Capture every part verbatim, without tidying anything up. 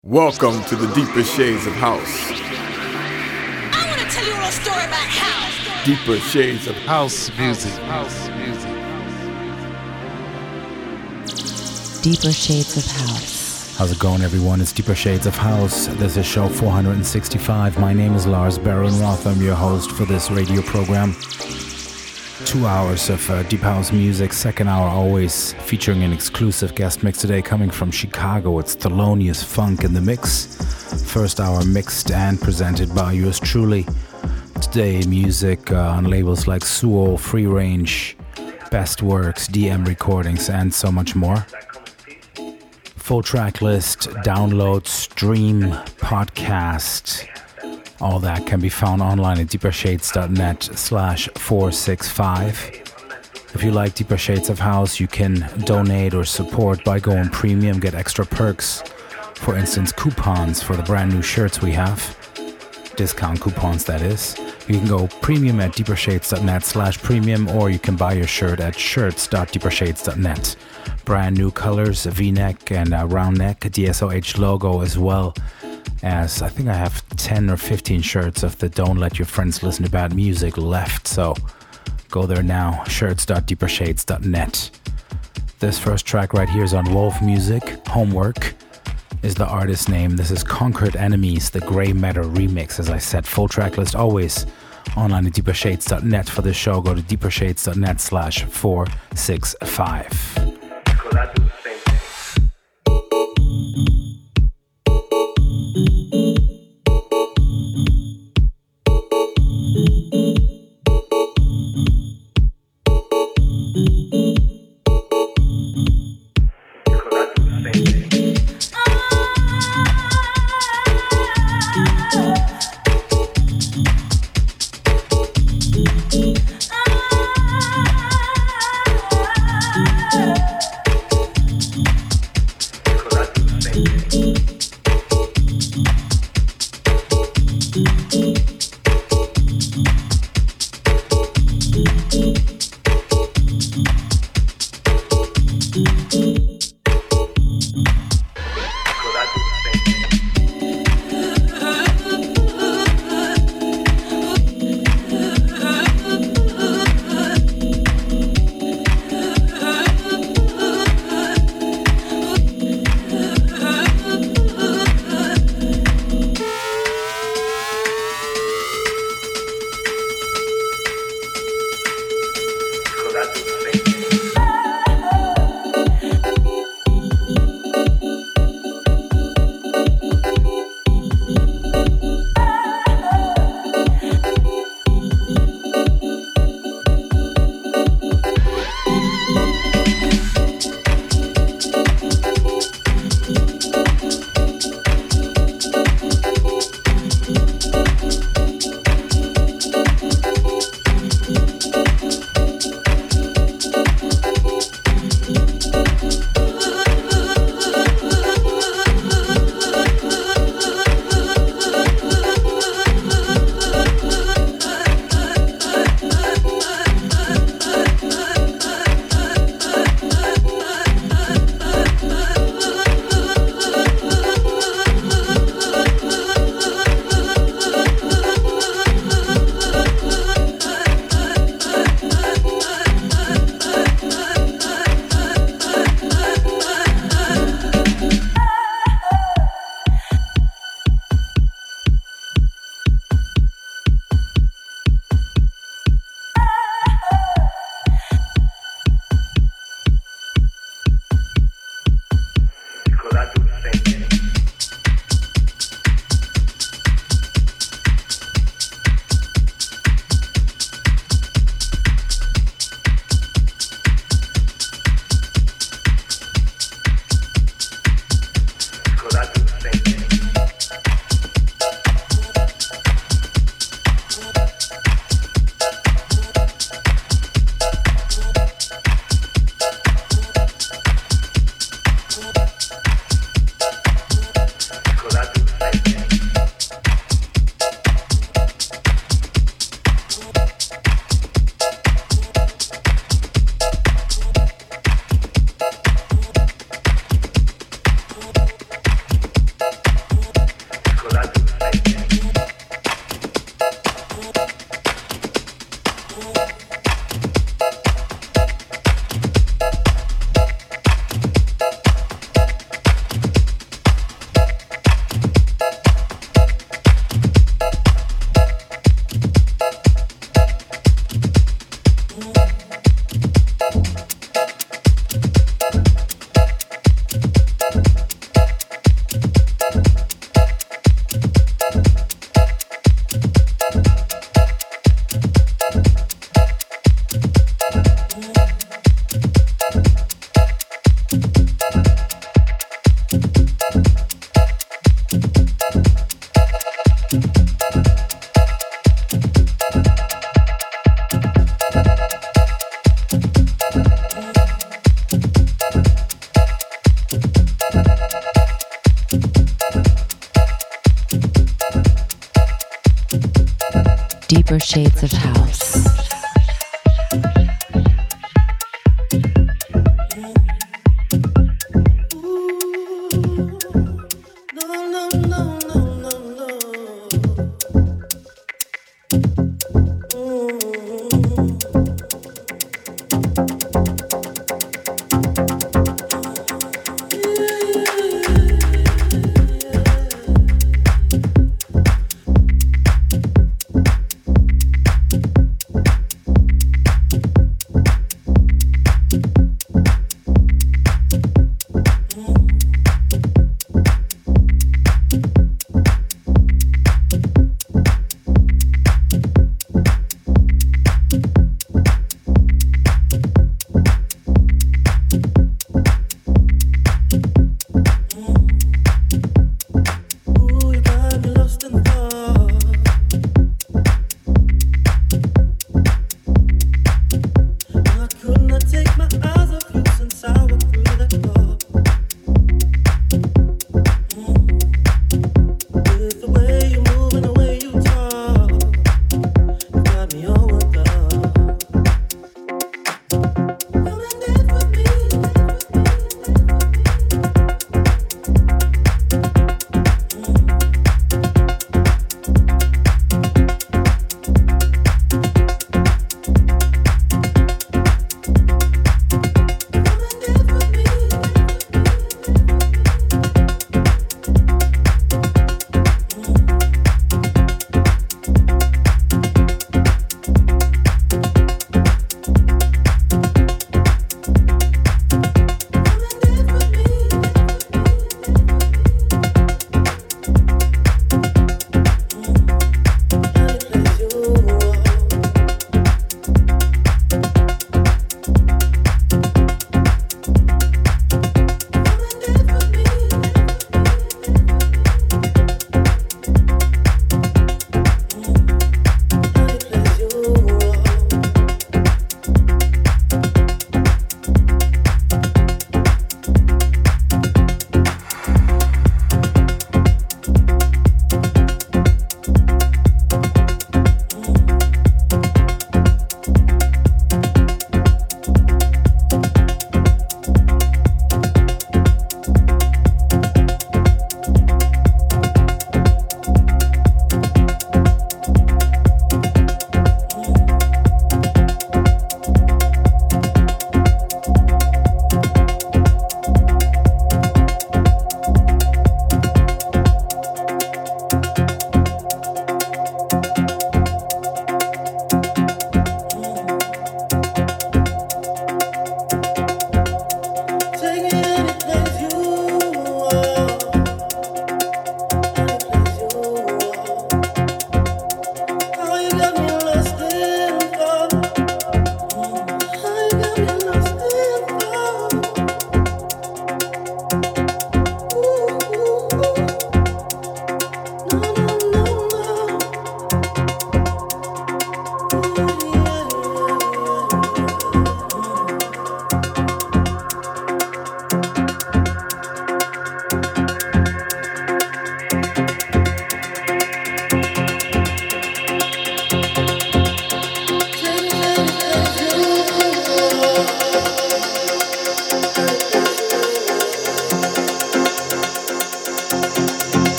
Welcome to the deeper shades of house. I want to tell you a little story about house. Deeper shades of house music. House music. Deeper Shades of House. How's it going, everyone? It's Deeper Shades of House. This is show four hundred sixty-five. My name is Lars Baron-Roth. I'm your host for this radio program. Two hours of uh, deep house music. Second hour always featuring an exclusive guest mix today coming from Chicago. It's Thelonious Funk in the mix. First hour mixed and presented by yours truly. Today music uh, on labels like Suo, Free Range, Best Works, D M Recordings, and so much more. Full track list, download, stream, podcast, all that can be found online at deepershades.net slash 465. If you like Deeper Shades of House, you can donate or support by going premium, get extra perks. For instance, coupons for the brand new shirts we have. Discount coupons, that is. You can go premium at deepershades.net slash premium, or you can buy your shirt at shirts.deepershades.net. Brand new colors, a V-neck and a round neck, a D S O H logo, as well as I think I have ten or fifteen shirts of the Don't Let Your Friends Listen to Bad Music left, so go there now, shirts.deepershades.net. This first track right here is on Wolf Music. Homework is the artist name. This is Conquered Enemies, the Grey Matter remix. As I said, full track list always online at deepershades.net. For this show, go to deepershades.net slash 465. Deeper shades of house.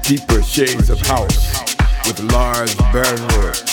Deeper Shades of House with Lars Bernroth.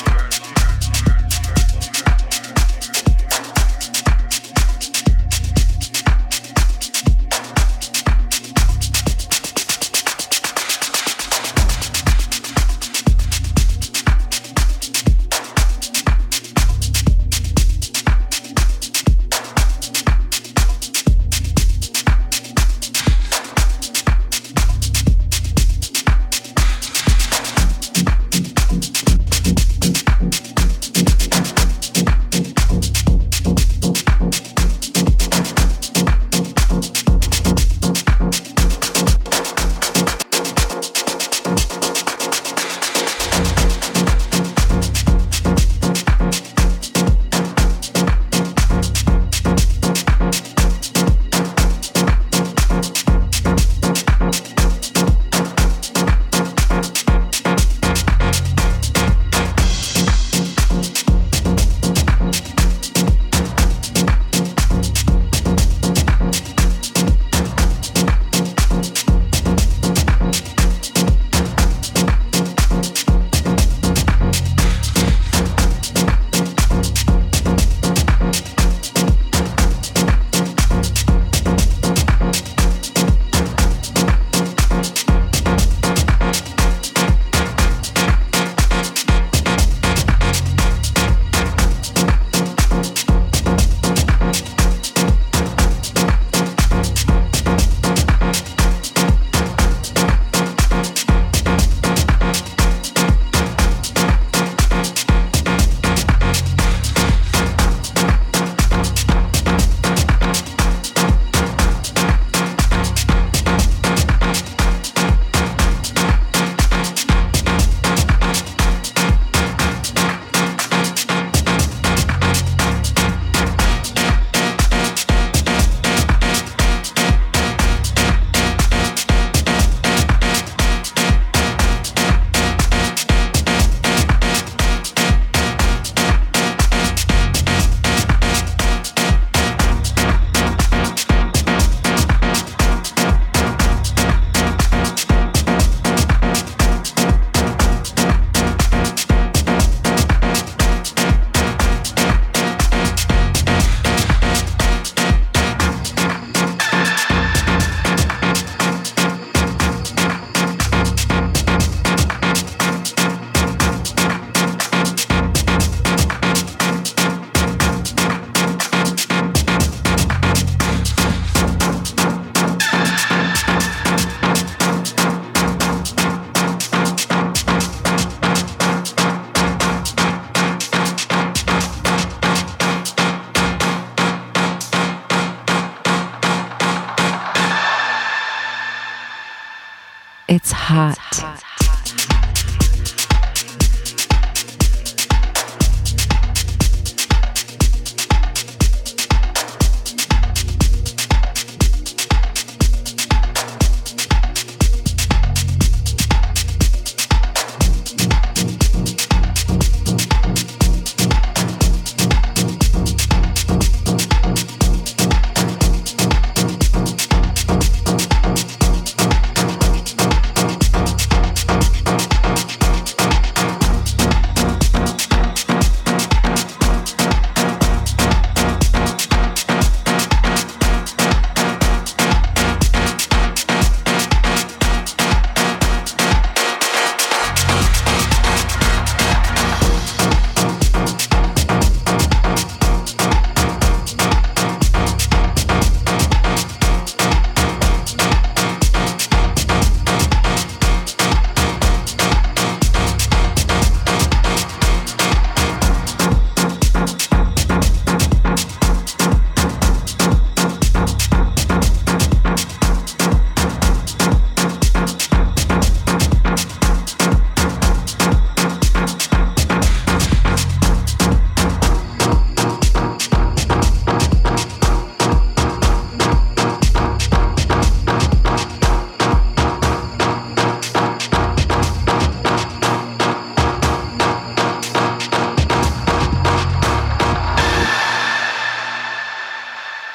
It's hot.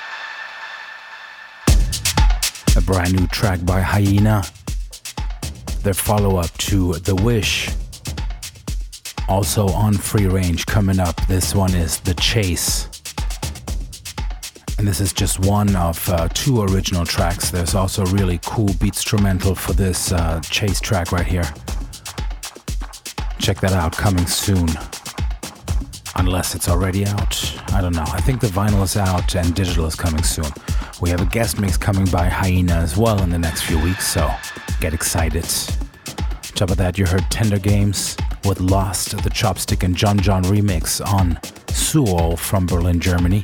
Brand new track by Hyena. their follow-up to The Wish. Also on Free Range coming up, this one is The Chase. And this is just one of uh, two original tracks. There's also a really cool beat instrumental for this uh, Chase track right here. Check that out, coming soon. Unless it's already out. I don't know. I think the vinyl is out and digital is coming soon. We have a guest mix coming by Hyena as well in the next few weeks, so get excited. On top of that, you heard Tender Games with Lost, the Chopstick and John John remix on Suo from Berlin, Germany.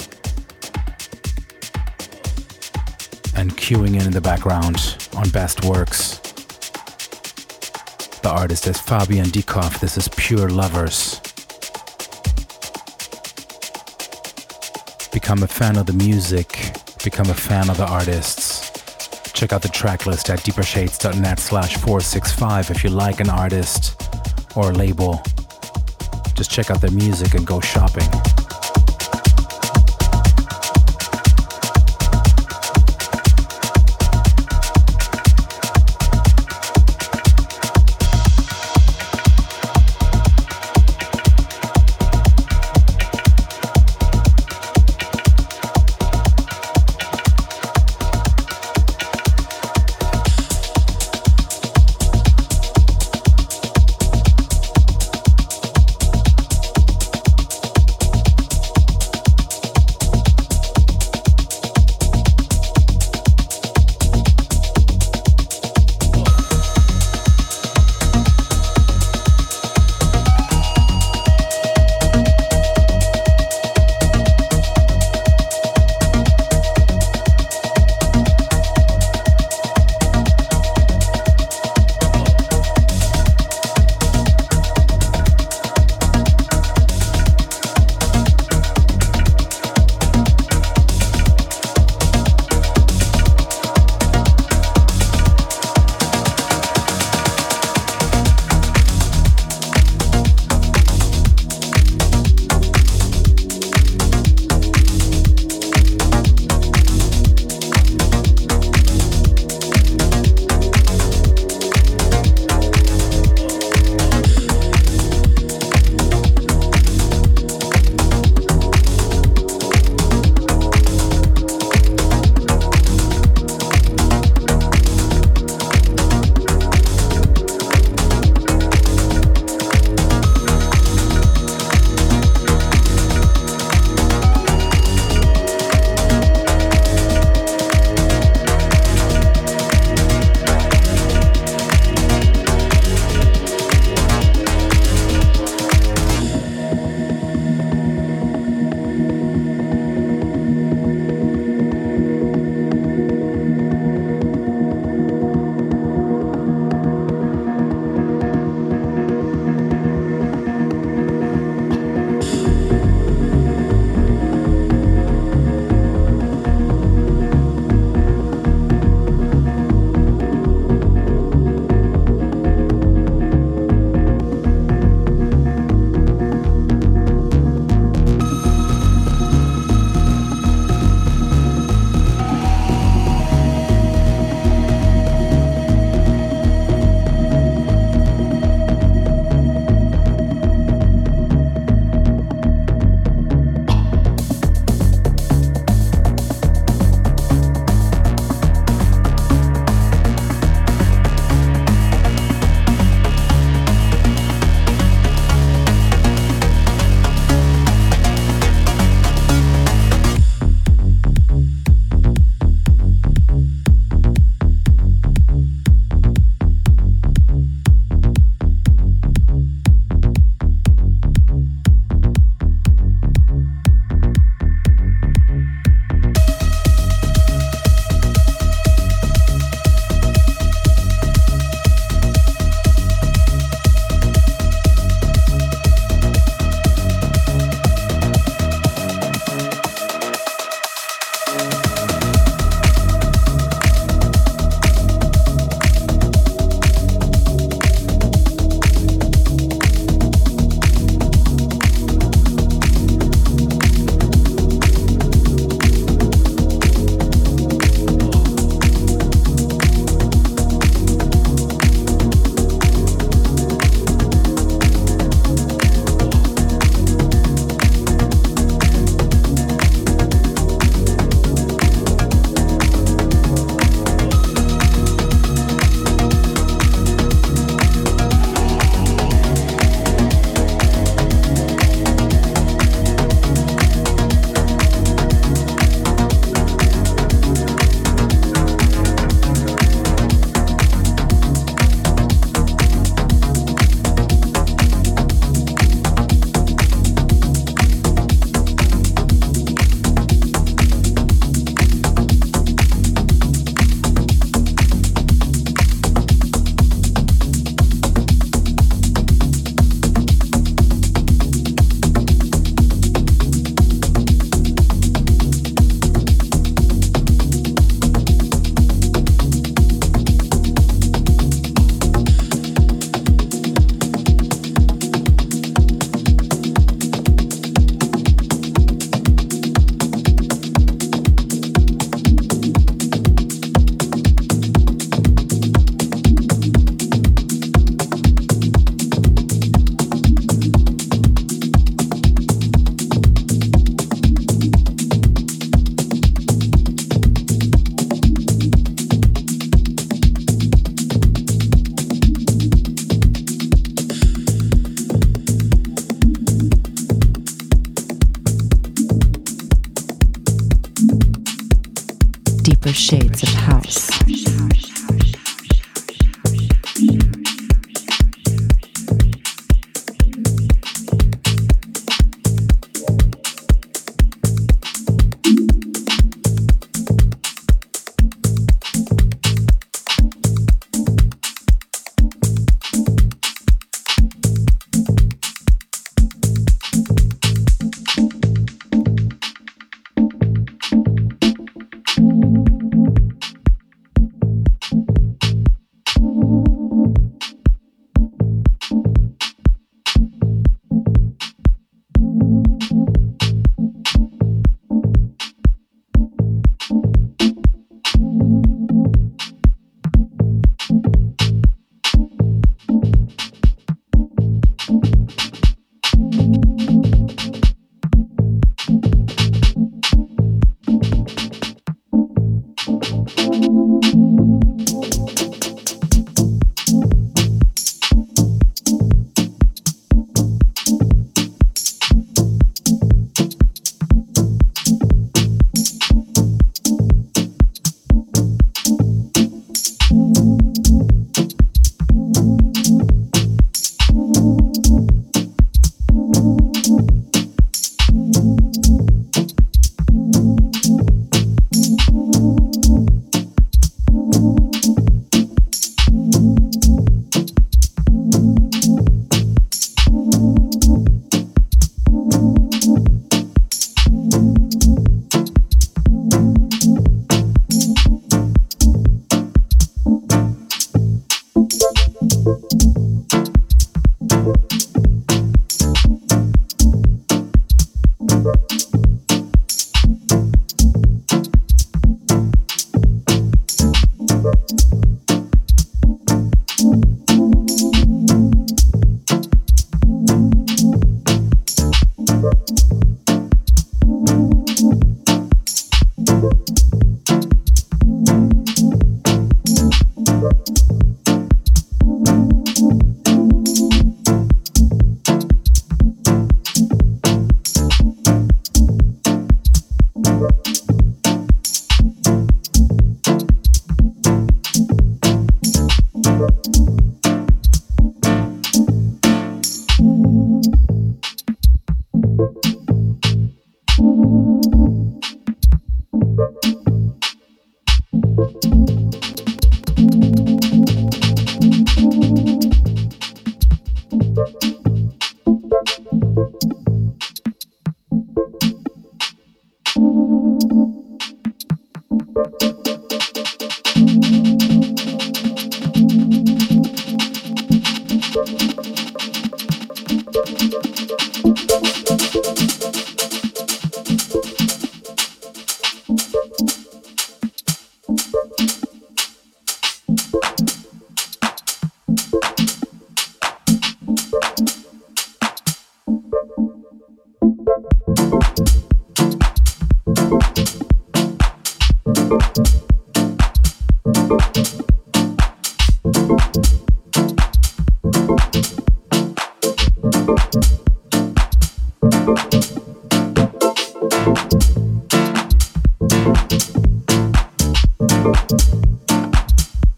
And queuing in in the background on Best Works, the artist is Fabian Dikoff. This is Pure Lovers. Become a fan of the music, become a fan of the artists. Check out the track list at deepershades.net slash 465 if you like an artist or a label. Just check out their music and go shopping.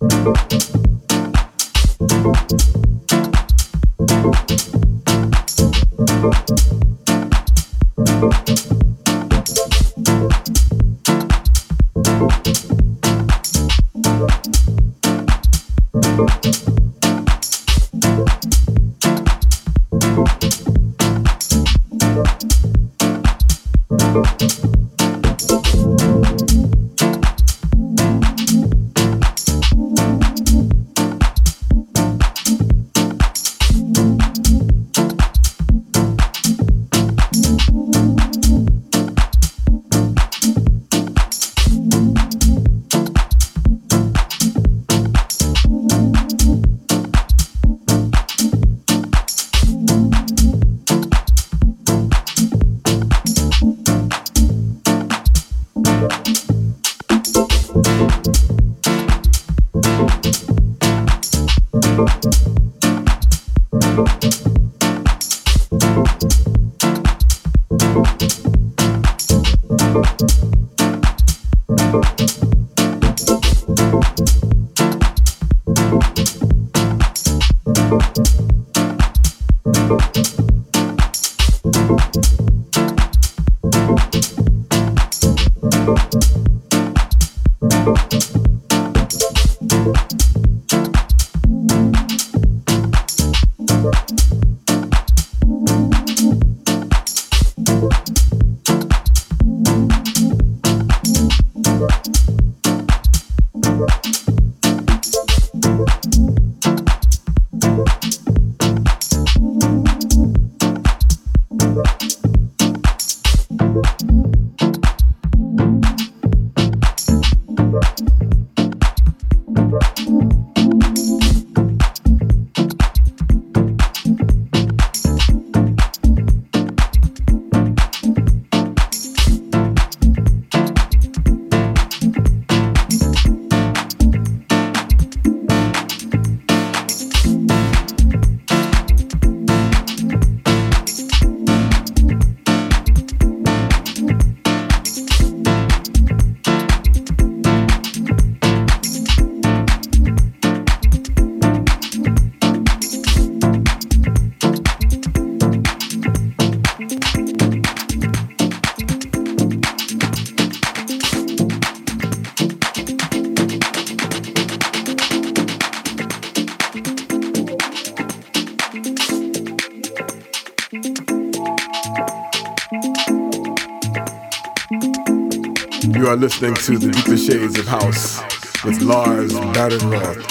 You are listening to The Deeper Shades of House with Lars Badenroth.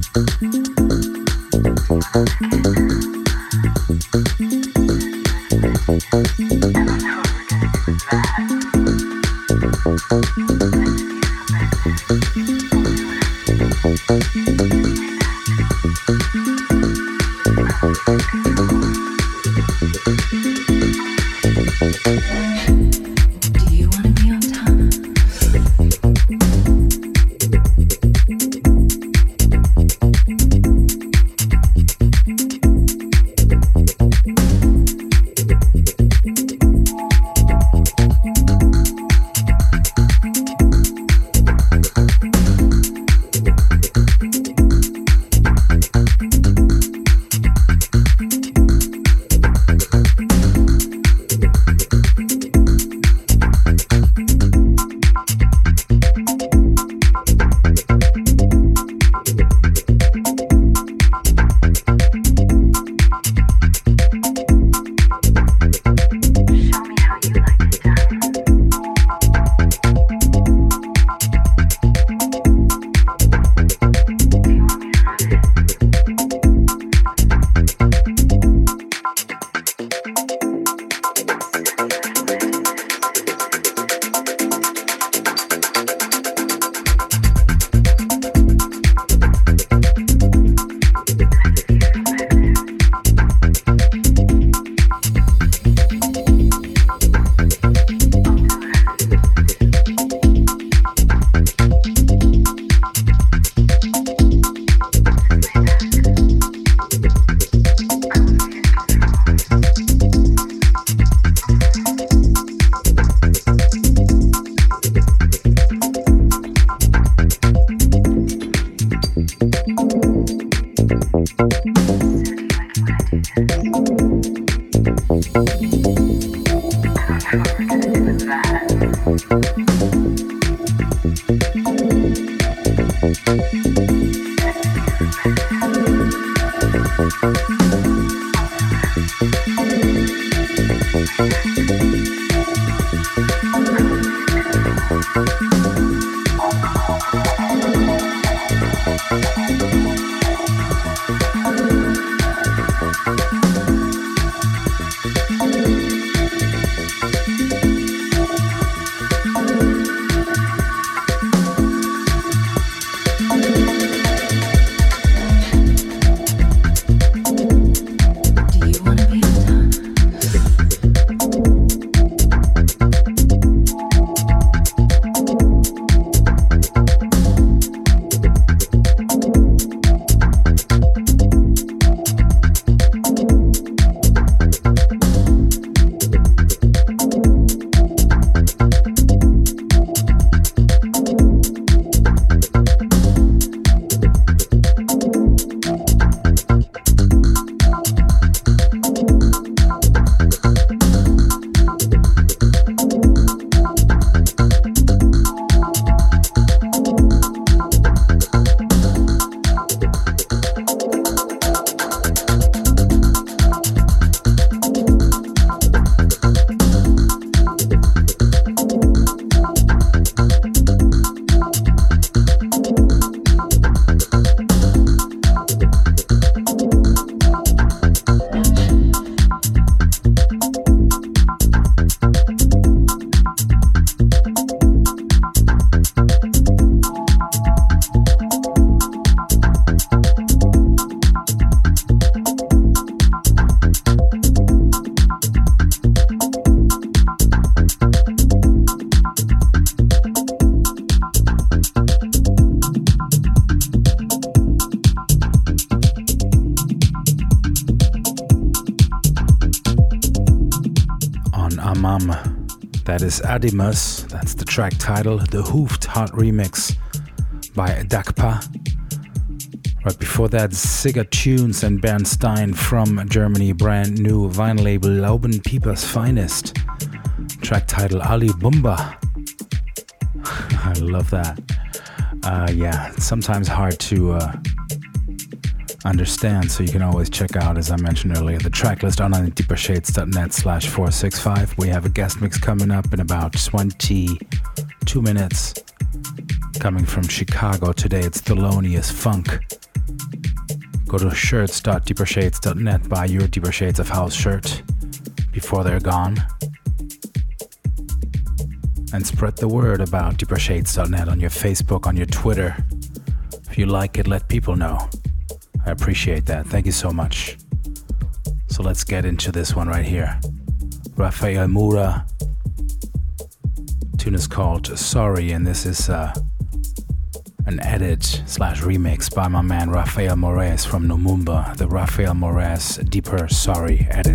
Thank That is Adimus, that's the track title, the Hoofed Hot remix by Dakpa. Right before that, Sigga Tunes and Bernd Stein from Germany, brand new vinyl label Laubenpieper's Finest. Track title Ali Bumba. I love that. Uh, yeah, it's sometimes hard to uh, understand, so you can always check out, as I mentioned earlier, the track list on deepershades.net slash 465. We have a guest mix coming up in about twenty-two minutes. Coming from Chicago today, it's Thelonious Funk. Go to shirts dot deepershades dot net, buy your Deeper Shades of House shirt. before they're gone. And spread the word about deeper shades dot net on your Facebook, on your Twitter. If you like it, let people know. I appreciate that. Thank you so much. So let's get into this one right here. Rafael Moura. Tune is called Sorry, and this is uh, an edit slash remix by my man Rafael Moraes from Numumba. The Rafael Moraes Deeper Sorry edit.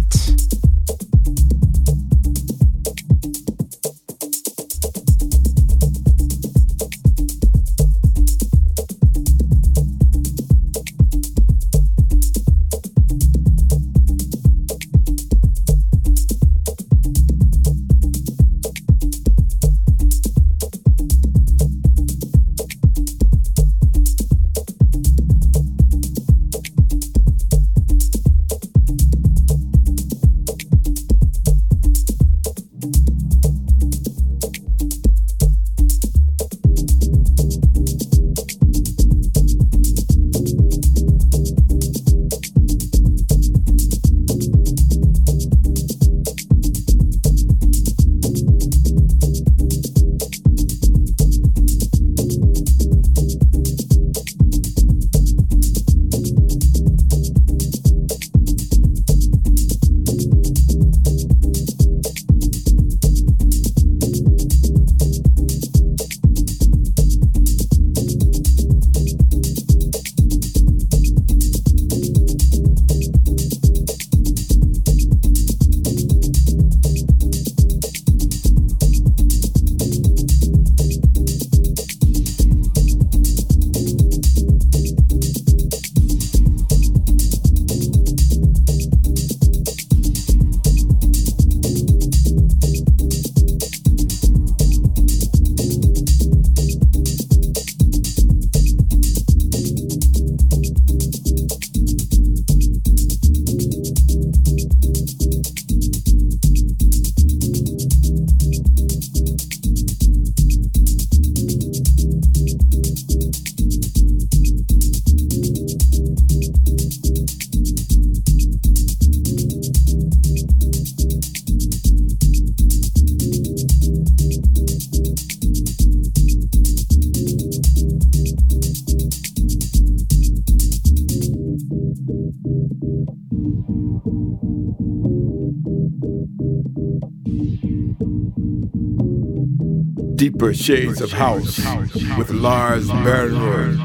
Deeper Shades of House with Lars Barenroy.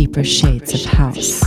deeper shades of house.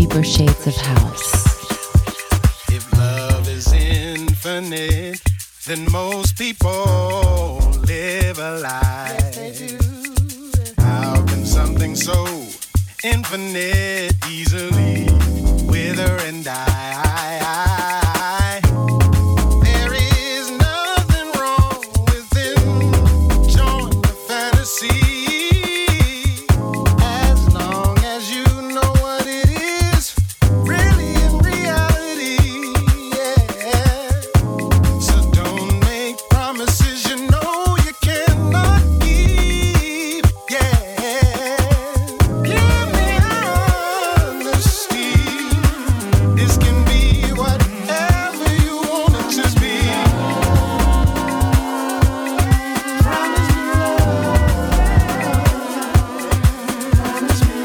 Deeper Shades of House. If love is infinite, then most people live a lie. Yes, they do. How can something so infinite easily wither and die? There is nothing wrong with enjoying the fantasy, as long as you know what it is really in reality. Yeah. So don't make promises you know you cannot keep. Yeah. Give me honesty. This can be whatever you want it to be. Promise me Promise me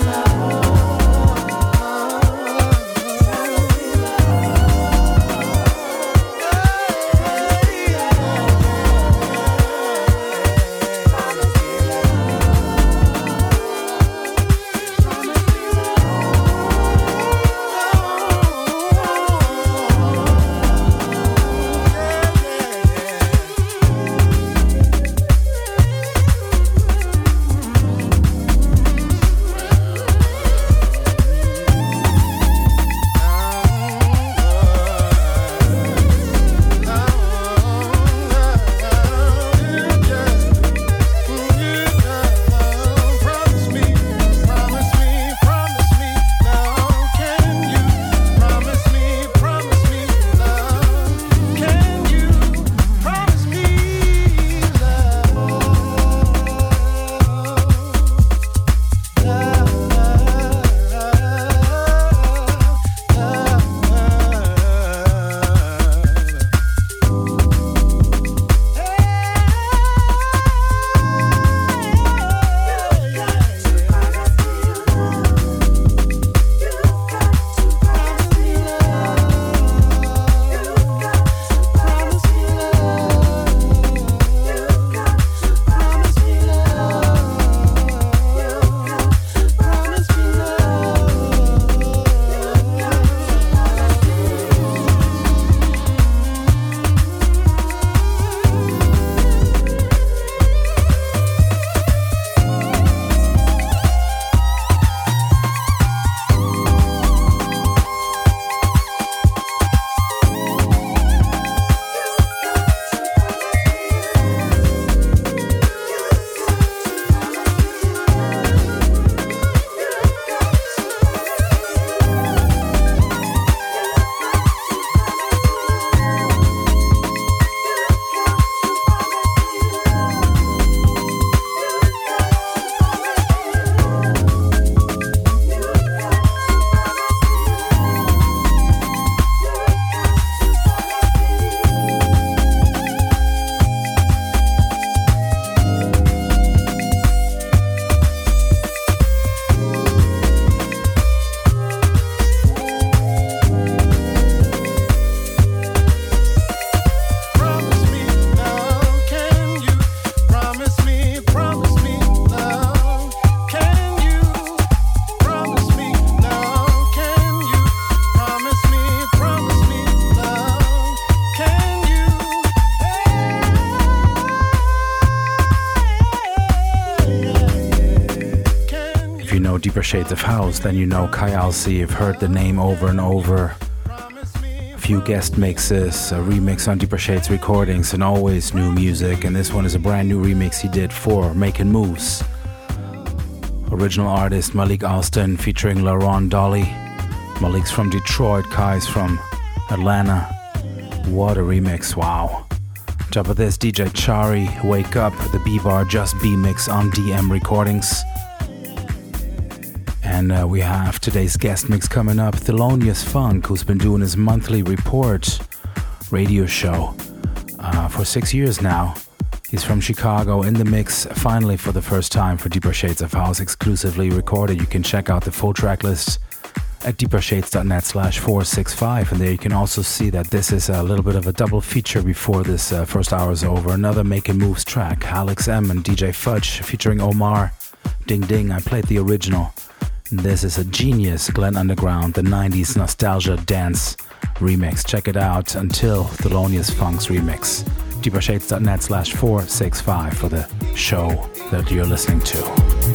Deeper Shades of House, then you know Kai Alcee. You've heard the name over and over. A few guest mixes, a remix on Deeper Shades recordings, and always new music. And this one is a brand new remix he did for Making Moves. Original artist Malik Alston featuring LaRon Dolly. Malik's from Detroit, Kai's from Atlanta. What a remix, wow. On top of this, D J Chari, Wake Up, the B-Bar Just B mix on D M Recordings. And uh, we have today's guest mix coming up, Thelonious Funk, who's been doing his monthly report radio show uh, for six years now. He's from Chicago, in the mix finally for the first time for Deeper Shades of House, exclusively recorded. You can check out the full track list at deepershades.net slash 465, and there you can also see that this is a little bit of a double feature before this uh, first hour is over. Another Making Moves track, Alex M and D J Fudge featuring Omar. Ding Ding, I played the original. This is a genius Glenn Underground, the nineties nostalgia dance remix. Check it out until Thelonious Funk's remix. deeper shades dot net slash four six five for the show that you're listening to.